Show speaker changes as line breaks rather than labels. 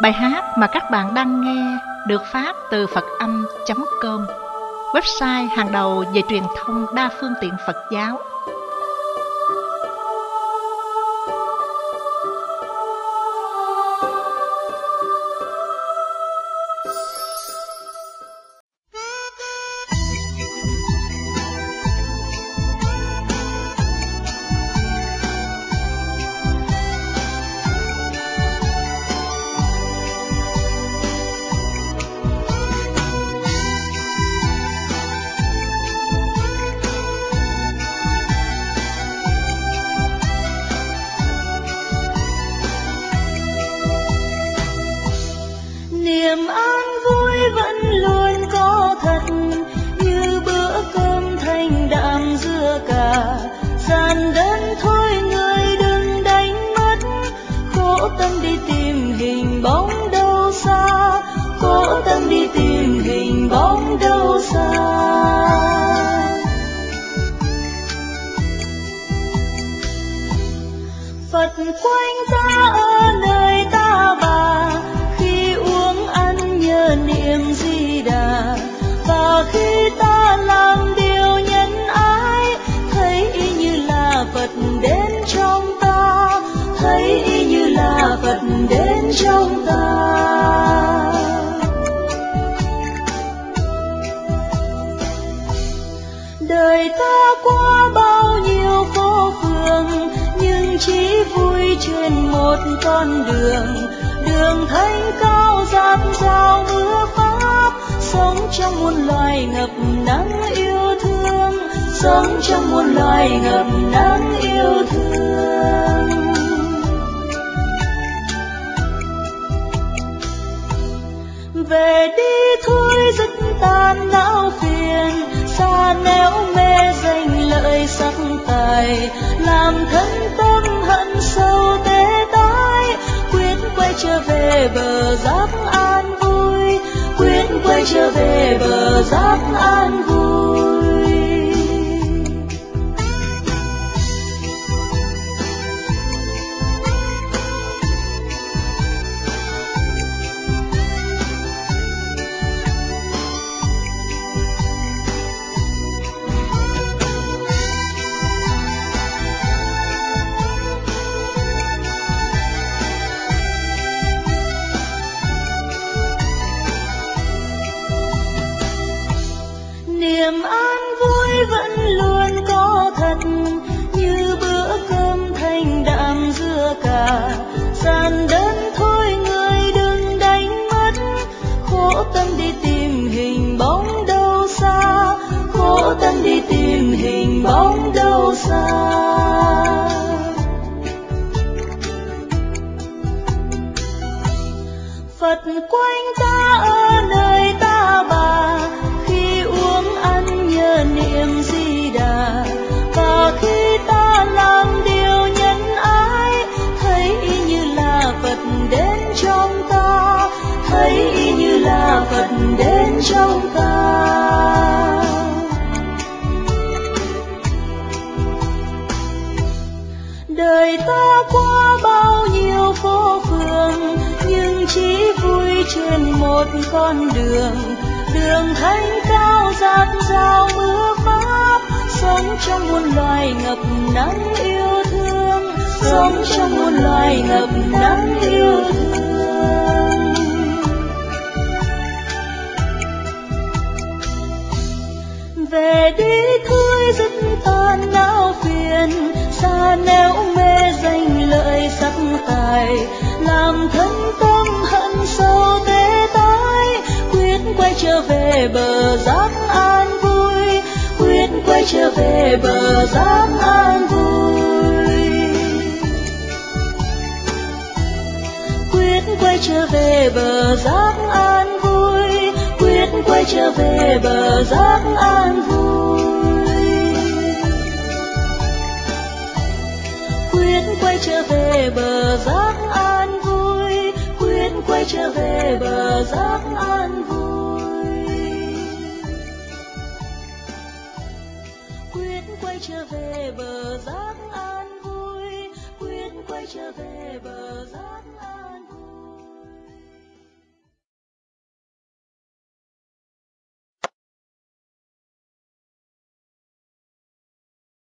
Bài hát mà các bạn đang nghe được phát từ Phật-âm.com, website hàng đầu về truyền thông đa phương tiện Phật giáo.
Niềm an vui vẫn luôn có thật, như bữa cơm thanh đạm dưa cà. Gian đơn thôi người đừng đánh mất, khổ tâm đi tìm hình bóng đâu xa, khổ tâm đi tìm hình bóng đâu xa. Phật quanh ta ở nơi ta bà, niệm Di Đà. Và khi ta làm điều nhân ái, thấy y như là Phật đến trong ta, thấy y như là Phật đến trong ta. Đời ta qua bao nhiêu phố phường, nhưng chỉ vui trên một con đường. Đường thanh cao dạt dào mưa pháp, sống trong muôn loài ngập nắng yêu thương, sống trong muôn loài ngập nắng yêu thương. Về đi thôi dứt tan não phiền, xa nẻo mê danh lợi sắc tài, làm thân tâm hận sâu tế tái. Quyết quay trở về bờ giác an vui, quyết quay trở về bờ giác an vui. Niềm an vui vẫn luôn có thật, như bữa cơm thanh đạm dưa cà. Gian đơn thôi người đừng đánh mất, khổ tâm đi tìm hình bóng đâu xa, khổ tâm đi tìm hình bóng đâu xa. Phật quanh ta ở nơi ta bà, niệm Di Đà. Và khi ta làm điều nhân ái, thấy y như là Phật đến trong ta, thấy y như là Phật đến trong ta. Đời ta qua bao nhiêu phố phường, nhưng chỉ vui trên một con đường. Đường thanh cao dạt dào mưa pháp, sống trong muôn loài ngập nắng yêu thương, sống trong muôn loài ngập nắng yêu thương. Về đi thôi dứt tan não phiền, xa nẻo mê danh lợi sắc tài, làm thân tâm hận sâu tế tái. Quyết quay trở về bờ giác an vui, quyết quay trở về bờ giác an vui. Quyết quay trở về bờ giác an vui, quyết quay trở về bờ giác an vui. Quyết quay trở về bờ giác an vui, quyết quay trở về bờ giác an vui. Quay trở về bờ giác an vui, quyết quay trở về bờ